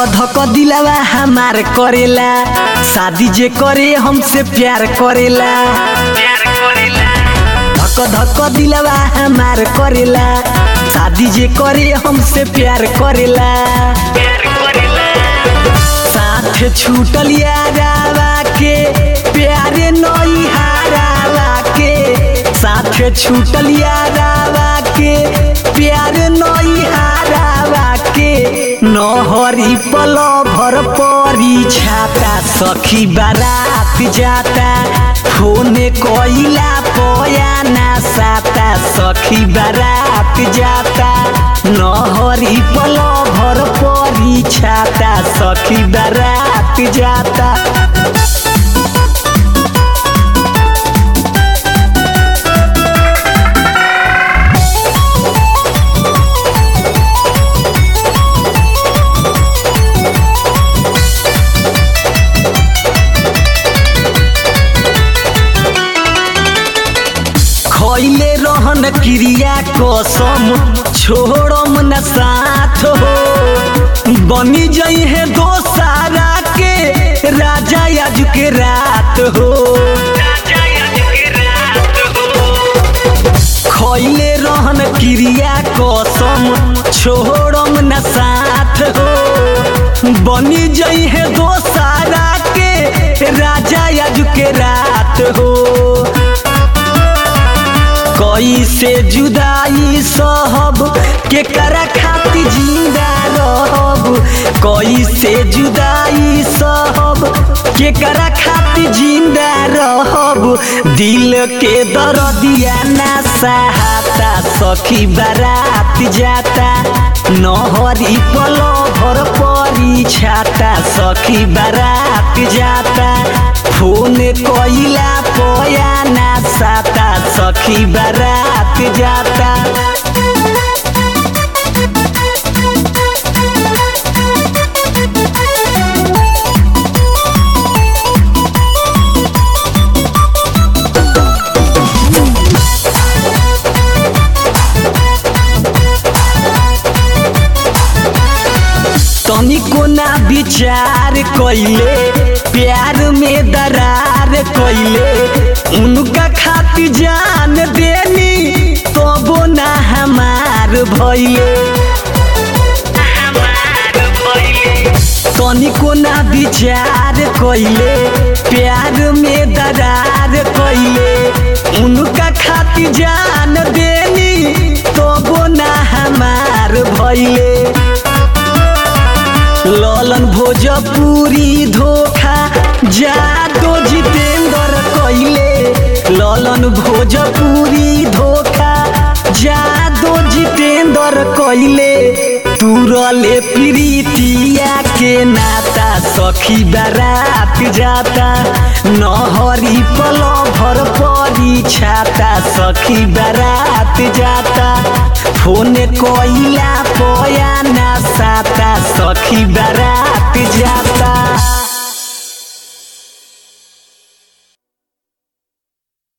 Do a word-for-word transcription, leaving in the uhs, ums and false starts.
धक दिलावा हमार करेला, शादी जे करे हमसे प्यार करेला। धक धक दिलावा हमार करेला, शादी जे करे हमसे प्यार करेला। साथ छूटल यारावा के प्यारे नई हारावा के, साथ छूटल यारावा के प्यारे नई हारावा के। नहरी पल भर परी छाता, सखी बारात जाता, फोन कोइला पया ना साता, सखी बारात जाता। नहरी पल भर परी छाता, सखी बारात जाता। खइले रहन क्रिया कसम, छोड़म न साथ हो, बनी जई है दोसारा के राजा आज के रात हो। खइले रहन क्रिया कसम, छोड़म न साथ हो, बनी जई है दोसारा के राजा आज के रात हो। कैसे जुदाई सहब के करा खाती जिंदा रहब, कैसे जुदाई सहब के करा खाती जिंदा रहब। दिल के दर्दिया ना सहाता, सखी बारात जाता। नहरी पल भर परी छाता, सखी बारात जाता। फोन कोइला पया ना साता, सखी बारात जाता। तनिको ना विचार कइले, प्यार में दरार कइले, उनका खातिर जान देनी तबो ना हमार भइले। तनिको ना विचार कइले, प्यार में दरार कइले, उनका खातिर जान देनी तबो ना हमार भइले। ललन भोजपुरी धोखा जादो जितेंद्र कइले, ललन भोजपुरी धोखा जादो जितेंद्र कइले। तुरले प्रीतिया के नाता, सखी बारात जाता। नहरी पल भर परी छाता, सखी बारात जाता। फोन कोइला पया ना साता, सखी बारात जाता।